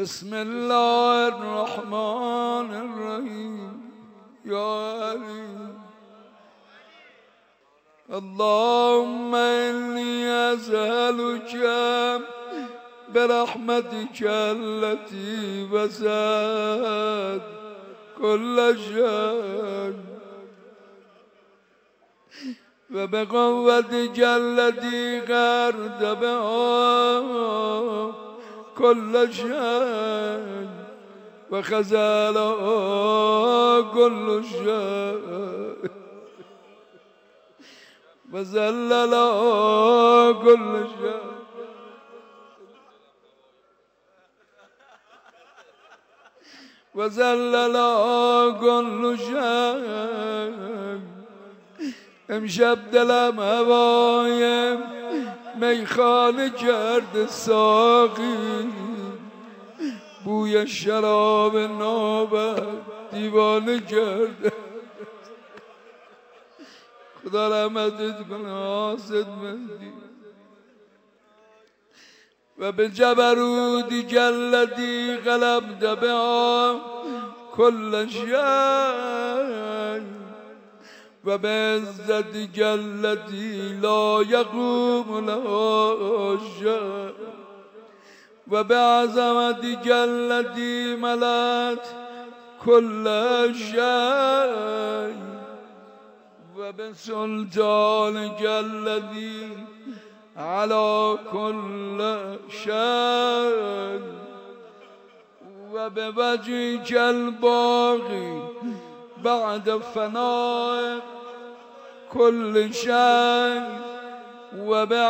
بسم الله الرحمن الرحیم. یا علی اللهم إني أسألك برحمتك التي وسعت كل شيء وبقوتك التي غرد بها كل شيء وخزل كل شيء وزلل كل شيء وزلل كل شيء. امشب دلم هوای میخانه کرد ساقی، بوی شراب ناب دیوانه کرد. خدا رحمتت کنه آسد مهدی. و به جبروتی جلتی غلبت بها كل شيء و به عزتك التي لا يقوم لها شيء و به عظمتك التي ملأت كل شيء و به سلطانك الذي على كل شيء و به وجهك الباقي بعد فناء كل شيء و به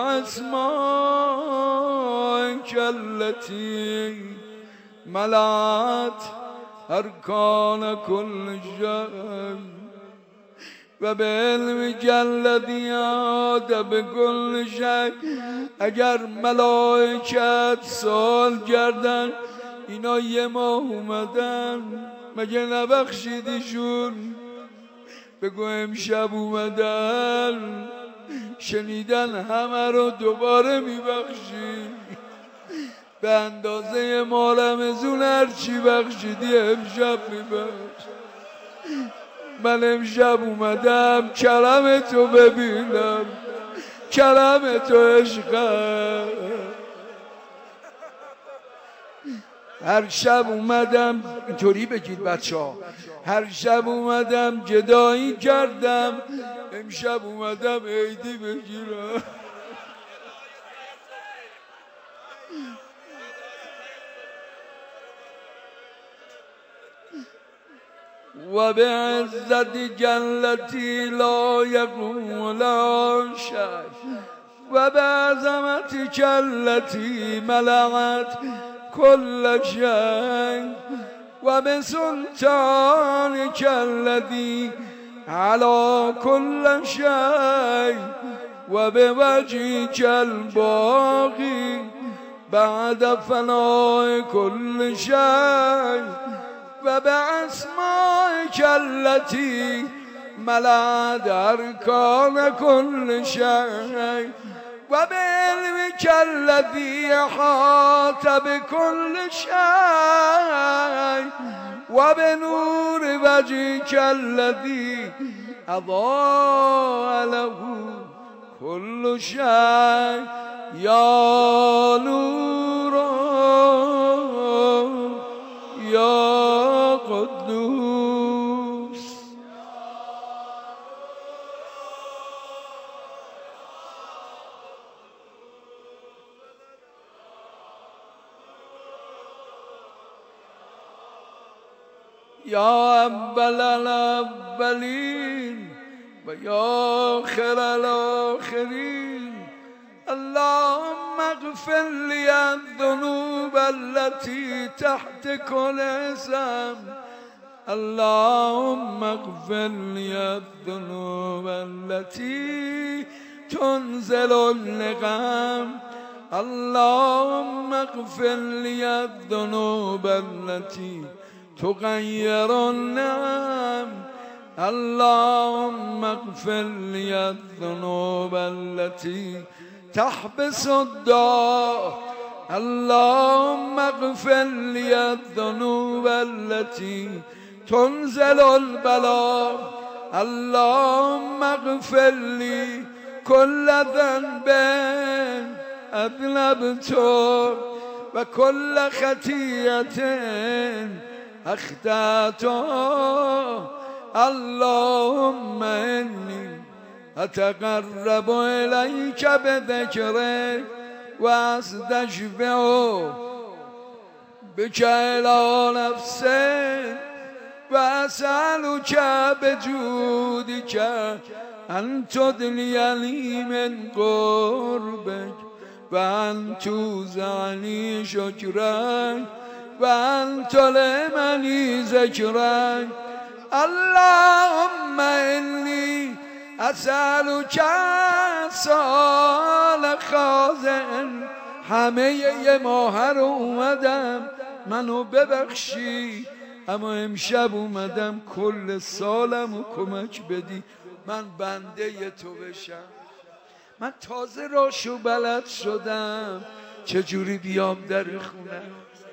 اسمائك التي ملأت أركان كل شيء و به علمك الذي أحاط بكل شيء. اگر ملائکت سوال کردن اینا یه ماه اومدن مگه نبخشیدیشون؟ بگو امشب اومدن شنیدن همه رو دوباره میبخشی. به اندازه مال رمضان هرچی بخشیدی امشب میبخش. من امشب اومدم کرم تو ببینم، کرم تو عشقم. هر شب اومدم اینطوری بگید بچه ها، هر شب اومدم گدایی کردم، امشب اومدم عیدی بگیرم. و به عزتك التي لا يقوم لها شيء و به عظمتك التي ملأت كل شيء و به سلطانك الذي على كل شيء و به وجهك الباقي بعد فناء كل شيء و به اسمائك التي ملأت أركان كل شيء و به علمك الذي أحاط بكل شيء و به نور وجهك الذي أضاء له كل شيء. یا نور یا قدوس یا اول الاولین و یا آخر الاخرین. اللهم اغفر لي الذنوب التي تحت كل اسم. اللهم اغفر لي الذنوب التي تنزل النقم. اللهم اغفر لي الذنوب التي تغير النعم. اللهم اغفر لي الذنوب التي تحبس الدعاء. اللهم اغفر لي الذنوب التي تنزل البلاء اللهم اغفر لي كل ذنب أذنبته وكل خطيئة أخطأته اللهم إني أتقرب إليك بذكرك وأستشفع بك إلى نفسك وأسألك بجودك أن تدنيني من قربك وأن توزعني شكرك وأن تلهمني ذكرك اللهم إني أسألك سؤال خازن همه ماه رو اومدم منو ببخشی اما امشب اومدم کل سالمو کمک بدی من بنده تو بشم من تازه راشو بلد شدم چجوری بیام در خونه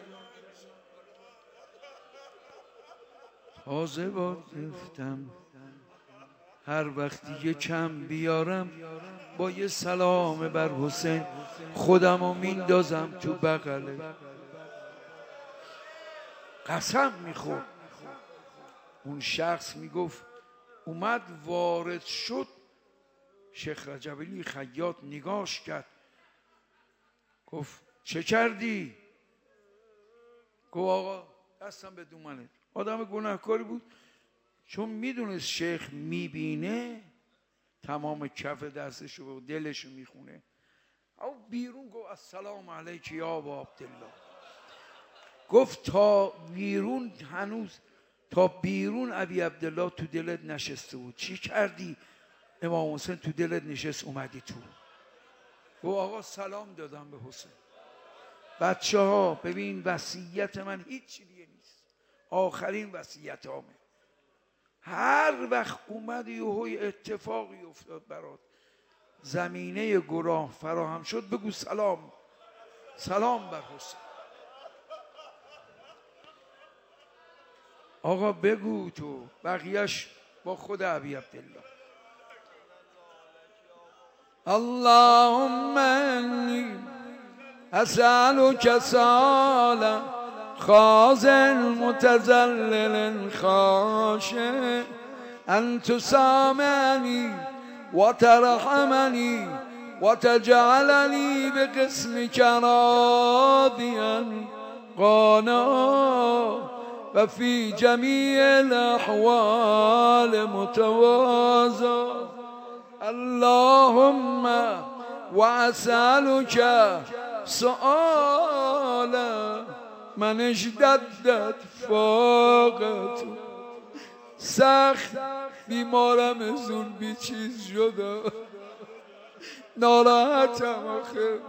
تازه باد گفتم هر وقتی یه کم بیارم با یه سلام بر حسین خودمو میندازم تو بغله قسم میخورد اون شخص میگفت اومد وارد شد شیخ رجبیلی خیاط نگاش کرد گفت چه کردی؟ گفت آقا دستم به دومنه آدم گناهکاری بود چون میدونست شیخ میبینه تمام کف دستشو و دلشو میخونه او بیرون گفت السلام علیک یا ابا عبدالله گفت تا بیرون هنوز تا بیرون ابی عبدالله تو دلت نشسته بود چی کردی؟ امام حسین تو دلت نشست اومدی تو گفت آقا سلام دادم به حسین بچه ها ببین وصیت من هیچ دیگه نیست آخرین وصیت همه هر وقت اومدی یه اتفاقی افتاد برات زمینه گناه فراهم شد بگو سلام سلام بر حسین آقا بگو تو بقیهش با خود ابی عبدالله اللهم انی اسألک سؤالا خازن متذلل خاشع ان تسامحنی وترحمنی وتجعلنی بقسمك راضیا قانعا وفي جميع الأحوال متواضعا اللهم وأسألك سؤالا من اشتدت فاقته سخت بیمارم ازون بی چیز شده ناراحتم آخه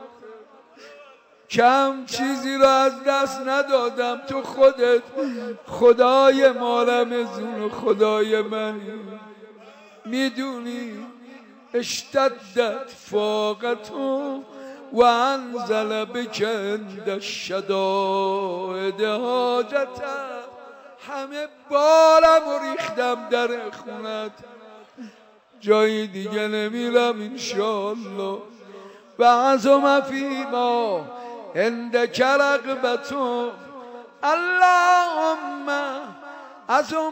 کم چیزی رو از دست ندادم تو خودت خدای مارمزون و خدای من میدونی اشتدت فاقتو و انزل بک عند الشدائد حاجتم همه بارم و ریختم در خونت جایی دیگه نمیرم انشاءالله و عظم فیما عندك رغبته اللهم عظم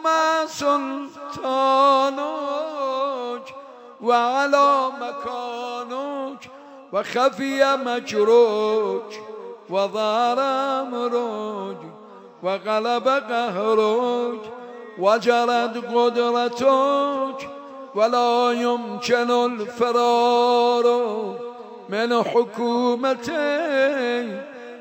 سلطانك وعلى مكانك وخفي مكرك وظهر امرك وغلب قهرك وجرت قدرتك ولا يمكن الفرار من حكومتي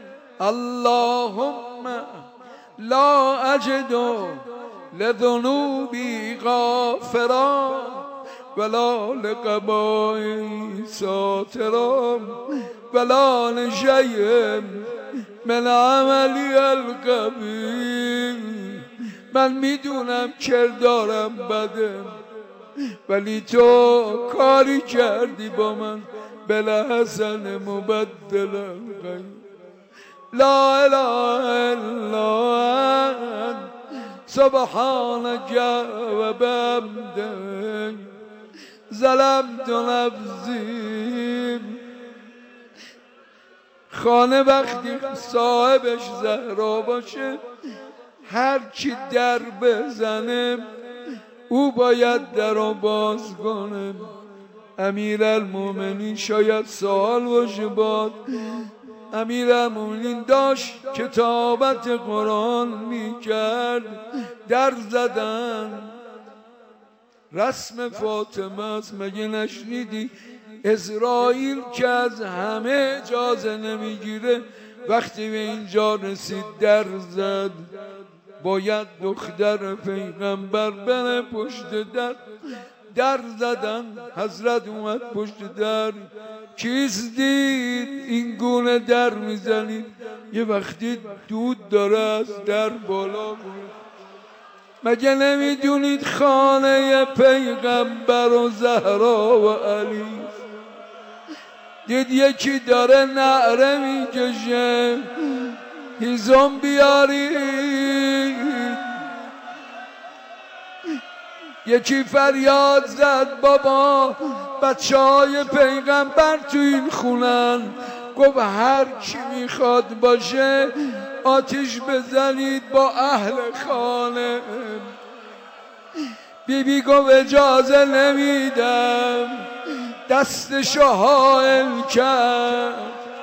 اللهم لا أجد لذنوبي غافرا ولا لقبائي ساترا ولا لشيء من عملي القبيح من میدونم کردارم بده ولی تو کاری کردی با من بلا حسن مبدلم غیر لا اله الا انت سبحانك وبحمدك ظلمت نفسی. خانه وقتی صاحبش زهرا باشه هر چی در بزنه او باید در رو باز کنه. امیرالمومنین شاید سوال باشه باد امیرالمومنین داشت کتابت قرآن میکرد در زدن رسم فاطمه است. مگه نشنیدی اسرائیل که از همه اجازه نمیگیره وقتی به اینجا رسید در زد باید دختر پیغمبر بره پشت در زدن. حضرت اومد پشت در چیز دید این گونه در میزنید یه وقتی دود داره از در بالا بود. مگه نمیدونید خانه پیغمبر و زهرا و علی؟ دید یکی داره نعره میکشه هیزم بیارید. یکی فریاد زد بابا بچه های پیغمبر تو این خونن. گفت هر کی میخواد باشه آتش بزنید با اهل خانه. بیبی گفت اجازه نمیدم. دستشو حائل کرد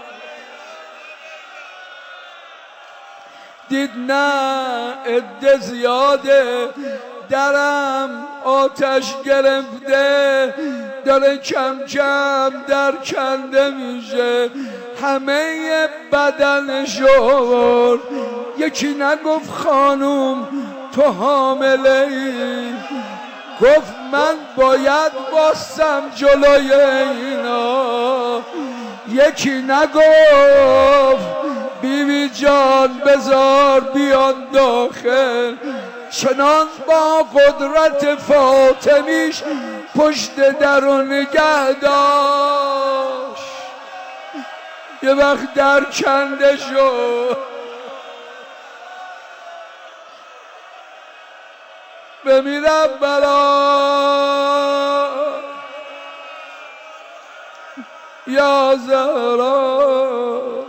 دید نه عده زیاده درم آتش گرفته داره کم کم در کنده میشه همه بدنشو. یکی نگفت خانوم تو حامله ای؟ گفت من باید باستم جلوی اینا. یکی نگفت بیبی جان بذار بیان داخل. چنان با قدرت فاطمیش پشت در و نگه داشت یه وقت در کنده شد. بمیرم برا یا زهرا.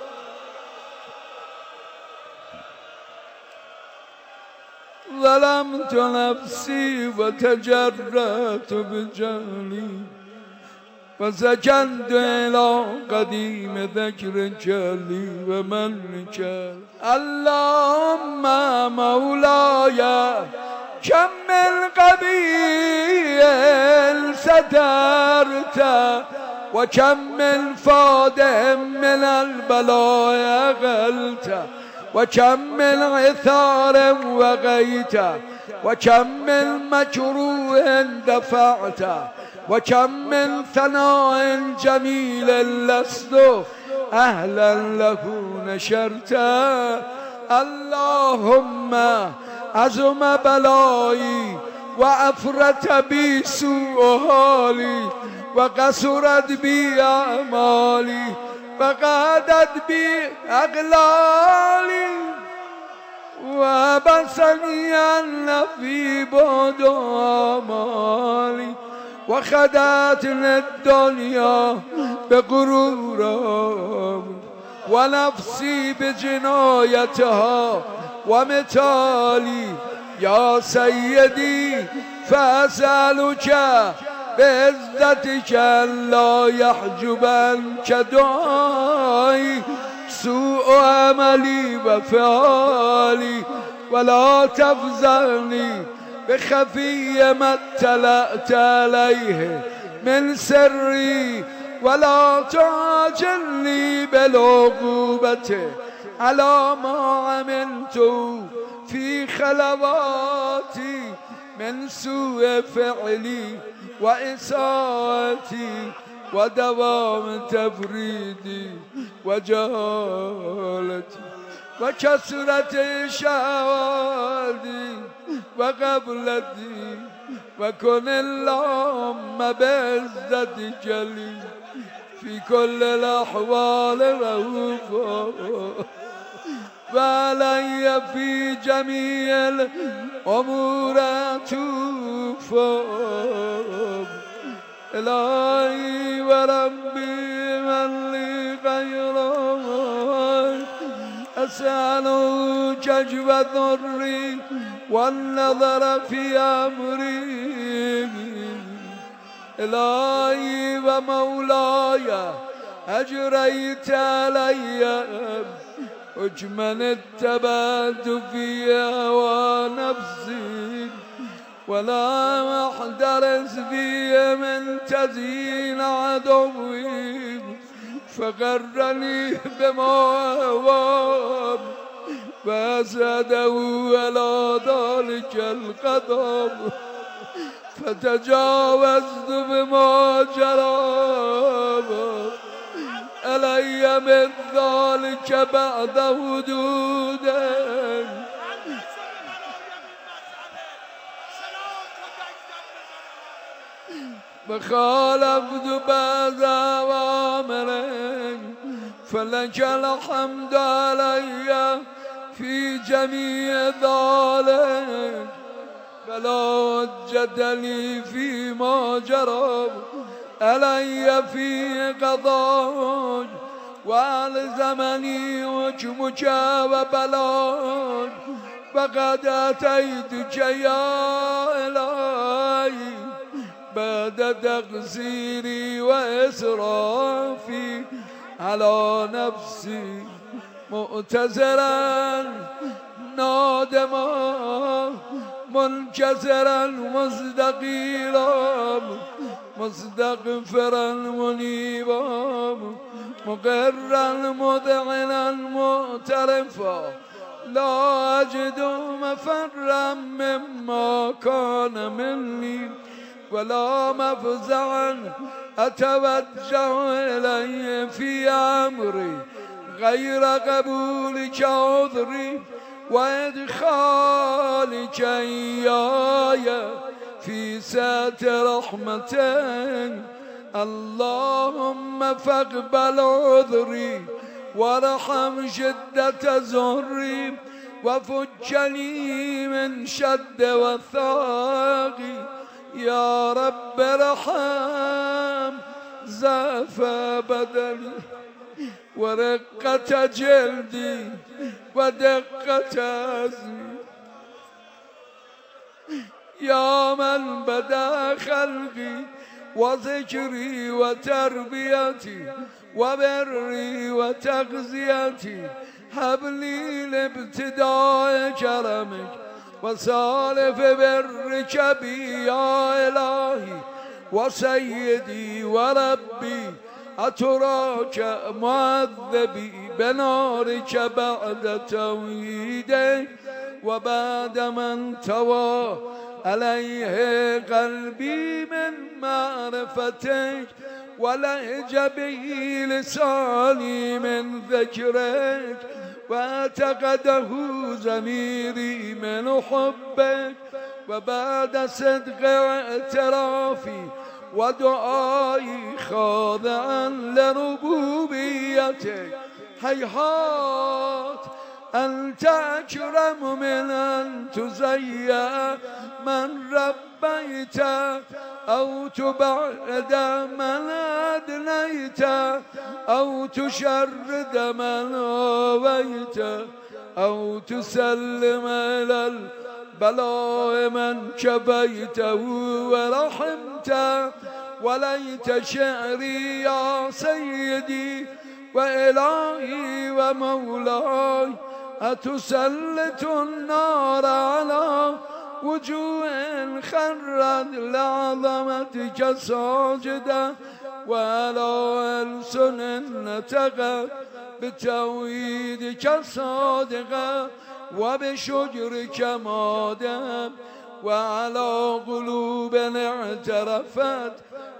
ظلمت نفسی و تجرأت بجهلی و سکنت الی قدیم ذکر جلی و من کرد. اللهم مولای کم من قبیل سترت و کم من فادهم من البلاء اغلت و کم من عثار وقیت و کم من مکروه دفعت و کم من ثناء جمیل لست اهلا له نشرت. اللهم عظم بلایی و افرت بی سوء حالی و قصرت بی اعمالی و قعدت بی اقلالی و بسنی النفی بعد آمالی و خدعتنی الدنیا بغرورها و نفسی بجنایتها و متالی. یا سیدی فاسألک بعزتك لا يحجبنك دعائي سوء عملي وفعالي ولا تفزعني بخفي ما اطلعت عليه من سري ولا تعجلني بالعقوبة على ما عملت في خلواتي من سوء فعلي وإساءتي ودوام تفريدي وجهالتي وكثرة شهواتي وقبلتي وكن اللهم بعزتك لي في كل الأحوال رؤوف وعلي في جميع الأمور عطوف إلهي وربي من لي غيرك أسأل كشف ضري والنظر في أمري إلهي ومولاي أجريت علي حكما اتبعت في هوى نفسي ولا أحترس في من تزيين عدوي فغرني بما هوى فأسده على ذلك القدر فتجاوزت بما جرى علي من ذلك بعد حدوده فخالفت بعض أوامرك فلك الحمد علي في جميع ذلك فلا حجة لي فيما جرى علي في قضاء وألزمني حكمك وبلاغ فقد أتيتك يا إلهي بعد تقصيري وإسرافي على نفسي مؤتزرا نادما منكسرا مستقيلا مستغفرا منيبا مقرا مذعنا معترفا لا أجد مفرا مما كان مني ولا مفزعا أتوجه إليه في أمري غير قبولك عذري وإدخالك إياي في سعة رحمتك اللهم فاقبل عذري وارحم شدة زهري وفجني من شد وثاقي يا رب ارحم زاف بدني ورقة جلدي ودقة عزمي يا من بدا خلقي وذكري وتربيتي وبري وتغذيتي هب لي لابتداء كرمك وسالف برك بي يا إلهي وسيدي وربي أتراك معذبي بنارك بعد توحيدك وبعد من توى عليه قلبي من معرفتك ولهج به لساني من ذكرك واعتقده ضميري من حبك وبعد صدق اعترافي ودعائي خاضعا لربوبيتك هيهات أنت أكرم من أن تزيع من ربيت أو تبعد من أدنيت أو تشرد من آويت أو تسلم إلى البلاء من كفيته ورحمت وليت شعري يا سيدي وإلهي ومولاي أتسلط النار على وجوه خرت لعظمتك ساجدة وعلى ألسن نطقت بتوحيدك صادقة وبشجرك مادة وعلى قلوب اعترفت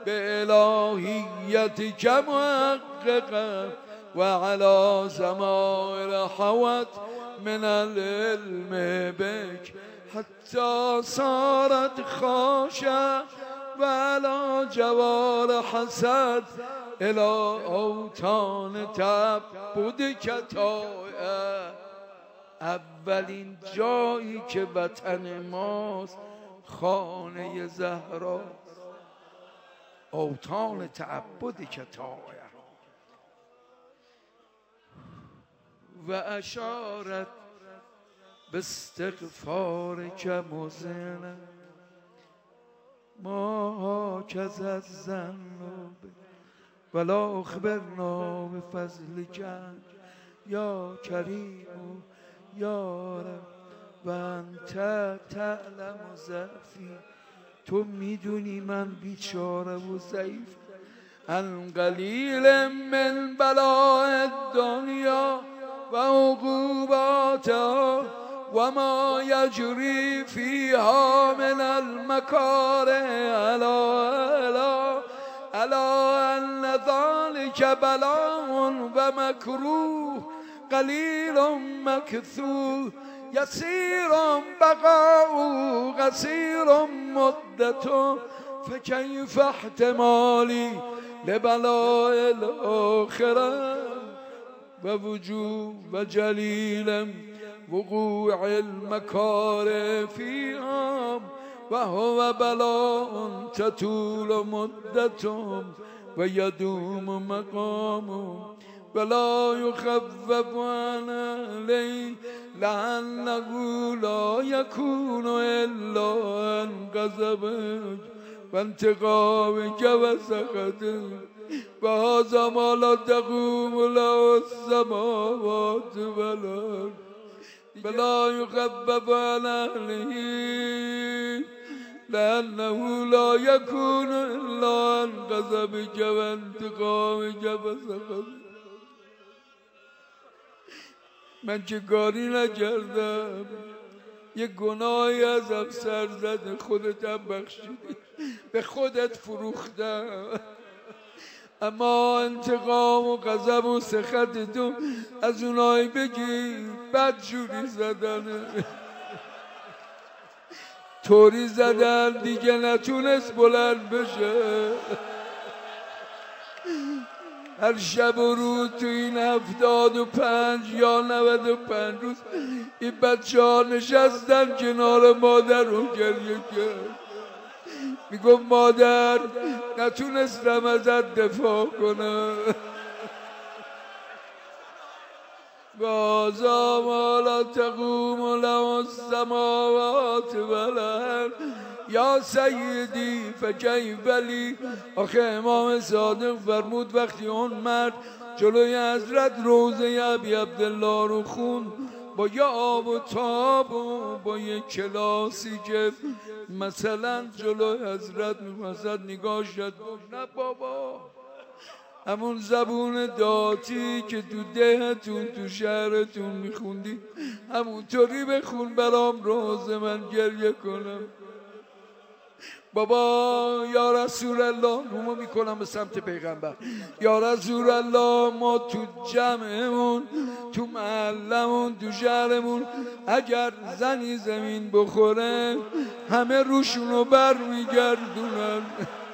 بإلهيتك محققة وعلى سمائر حوت من العلم بك حتى صارت خاشعة وعلى جوار حسد الى اوطان تعبد کتایه. اولین جایی که وطن ماست خانه زهراست، اوطان تعبد کتایه. و اشارت باستغفارک مزنا ما هکذا الذنوب ولا اخبرنا بفضلک یا کریم یا رب و انت تعلم ضعفی. تو میدونی من بیچاره و ضعیف. ان قلیل من بلاء الدنیا و عقوباتها و ما یجری فیها من المکاره الا ان ذلك بلاء و مکروه قلیل مکثور یسیر بقاء قصیر مدت فکیف احتمالی لبلاء الاخره و وجوب و جلیل وقوع المکاره فیها و هو بلاء تطول مدت و یدوم مقام ولا يخفف علی لأنه لا يكون إلا عن غضبك وانتقامك وسخطك وهذا ما لا تقوم له السماوات والأرض ولا يخفف عن أهله لأنه لا يكون إلا عن غضبك وانتقامك وسخطك. من چه کاری نکردم، یه گناهی ازم سر زده، خودتم بخشیدی، به خودت فروختم. اما انتقام و غضب و سخط تو از اونایی بگی بدجوری زدن، طوری زدن دیگه نتونست بلند بشه. هر شب و روز تو این 75 یا 95 روز این بچه ها نشستن کنار مادر رو گریه کرد. میگم مادر نتونستم ازت دفاع کنم. وازا ما لا تقوم له السماوات والارض یا سیدی فکیف لی. آخه امام صادق فرمود وقتی اون مرد جلوی حضرت روزه ابی عبدالله رو خون با یه آب و تاب و با یه کلاسی که مثلا جلوی حضرت میخواست نگاه شد، نه بابا همون زبون داتی که تو دهتون تو شهرتون میخوندی همونطوری بخون برام روزه من گریه کنم. بابا یا رسول الله رومو میکنم به سمت پیغمبر. یا رسول الله ما تو جمعمون تو محلمون تو شهرمون اگر زنی زمین بخوره همه روشونو بر میگردونن.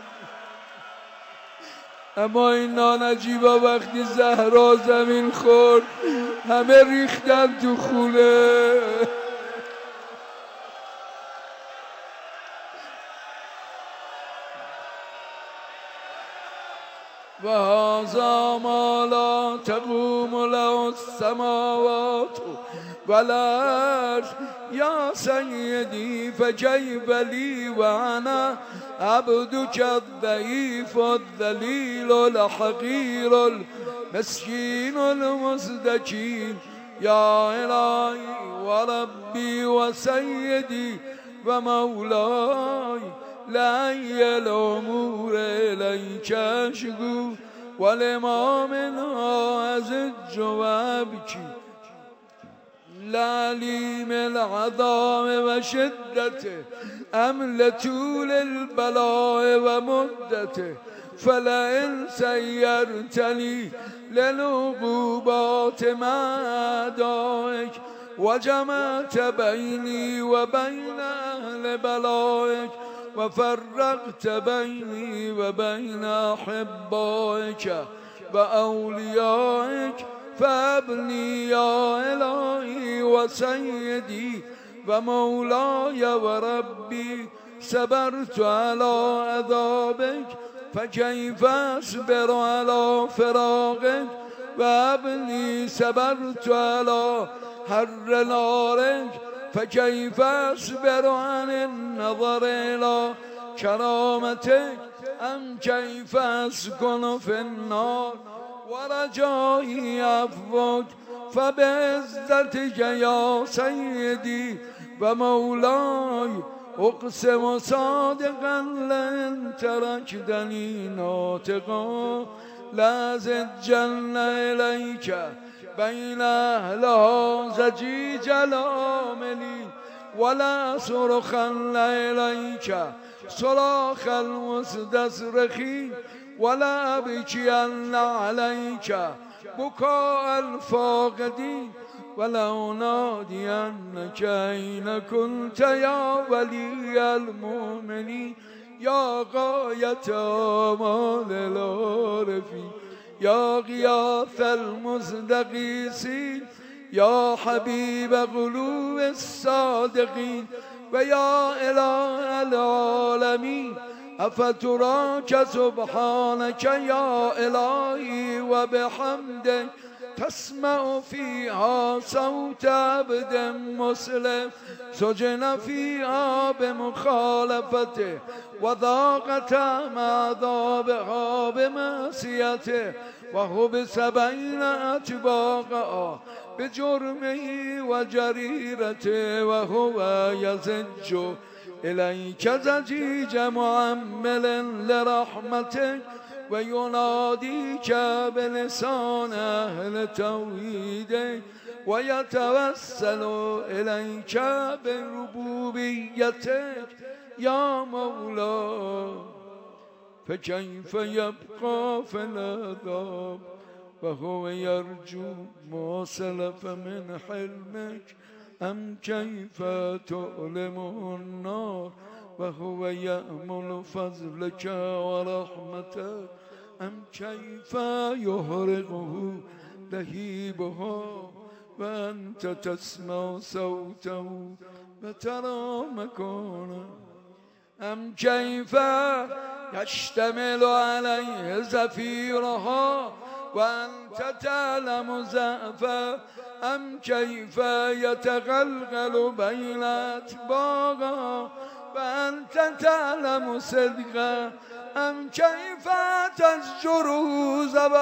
اما این نانجیبا وقتی زهرا زمین خورد همه ریختن تو خونه. و هذا ما لا تقوم له السماوات والارض یا سیدی فکیف لی و انا عبدک الضعیف الذلیل الحقیر المسکین المستکین یا الهی و ربی و سیدی و مولای لای الامور الیک اشکو و لما منها ازج و ابکی لعلیم العظام و شدته ام لطول البلاء و مدته فلئن سیرتنی للعقوبات مع اعدائک و جمعت بینی و بین اهل بلائک وفرقت بيني وبين أحبائك وأوليائك فابني يا إلهي وسيدي ومولاي وربي صبرت على عذابك فكيف أصبر على فراقك وابني صبرت على حر نارك فكيف أصبر عن النظر إلى كرامتك أم كيف أسكن في النار ورجائي عفوك فبعزتك يا سيدي ومولاي أقسم صادقا لن تركتني ناطقا لازجن إليك بين أهلها زجيج العاملي ولا صرخن إليك صراخ المستصرخين ولا أبكين عليك بكاء الفاقدين ولو نادينك أين كنت يا ولي المؤمنين يا غاية آمال العارفين يا غياث المستغيثين يا حبيب قلوب الصادقين ويا إله العالمين أفتراك سبحانك يا إلهي وبحمدك تسمع فيها صوت عبد مسلم سجن فيها بمخالفته وضاقت مع عذابها بمعصيته وحبس بين أطباقها بجرمه وجريرته وهو يزج إليك زجيج معمل لرحمتك ويناديك بلسان أهل توحيدك ويتوسل إليك بربوبيتك يا مولاي فكيف يبقى في العذاب وهو يرجو ما سلف من حلمك أم كيف تؤلمه النار وهو يأمل فضلك ورحمتك أم كيف يهرقه لهيبها وأنت تسمع صوته وترى مكانه أم كيف يشتمل عليه زفيرها وأنت تعلم زأفا أم كيف يتغلغل بين أتباعها وأنت تعلم صدقا أم كيف تزجره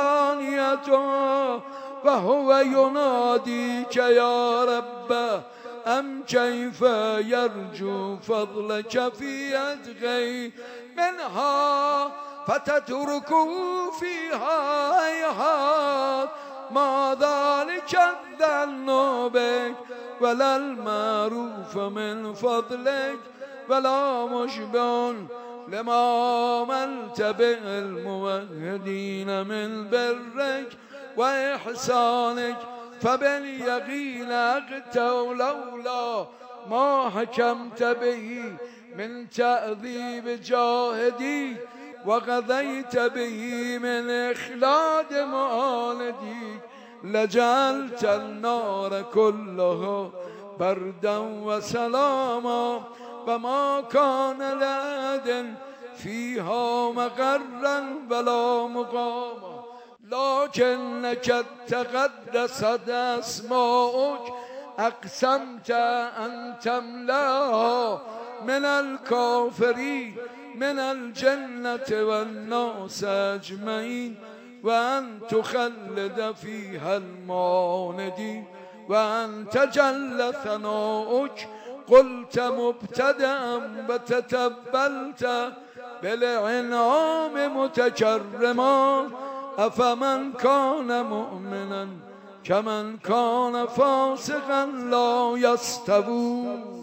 زبانيته وهو يناديك يا رب أم كيف يرجو فضلك في أدغي منها فتتركه فيها هيهات ما ذلك الظن بك ولا المعروف من فضلك ولا مشبع لما عملت به الموحدين من برك وإحسانك فباليقين أقتوا لولا ما حكمت به من تأذيب جاهدي وقضيت به من إخلاد معاندي لجعلت النار كلها بردا وسلاما وما كان لأحد فيها مقرا ولا مقاما لكنك تقدست أسماؤك أقسمت أن تملأها من الكافرين من الجنة والناس أجمعين وأن تخلد فيها المعاندين وأن تجل ثناؤك قلت مبتدأ وتتبلت بالإنعام متكرما أفمن كان مؤمنا كمن كان فاسقا لا يستوون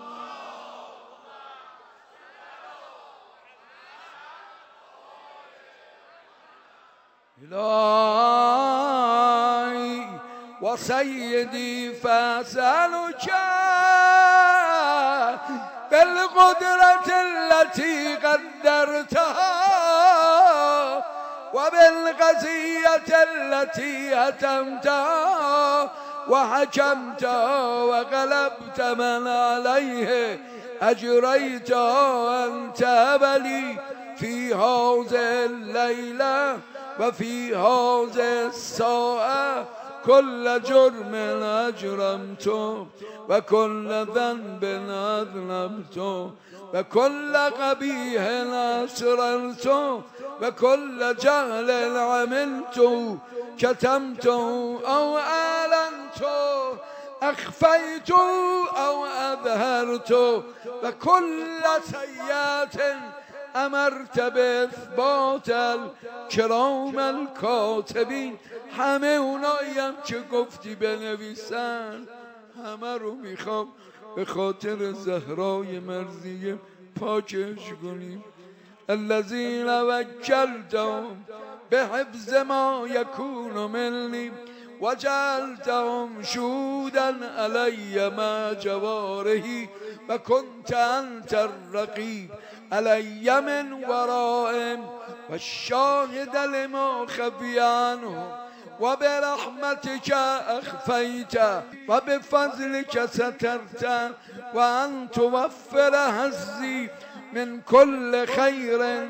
إلهي وسيدي فأسألك بالقدرة التي قدرتها وبالقضية التي هتمتها وحكمت وغلبت من عليه أجريت أنت بلي في هذه الليلة وفي هذه الساعة كل جرم أجرمته وكل ذنب أذنبته وكل قبيح أسررته وكل جهل عملته كتمته أو أعلنته أخفيت أو أظهرت وكل سيئة أمرت بإثبات الكرام الكاتبین. همه اوناییم که گفتی بنویسن همه رو میخوام به خاطر زهرای مرضیه پاکش کنیم. الذین وکلتهم بحفظ ما یکون منی وجعلتهم شهودا علی مع جوارحی و کنت انت الرقیب علی من ورائهم و الشاهد لما خفی عنهم و برحمتك اخفیت و بفضلك سترت و ان توفر حظی من كل خير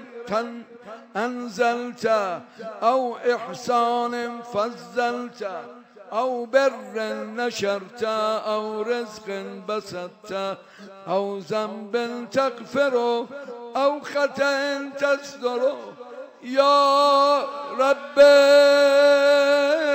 أنزلت أو إحسان فضلت أو بر نشرت أو رزق بسطت أو ذنب تغفره أو خطأ تصدره يا رب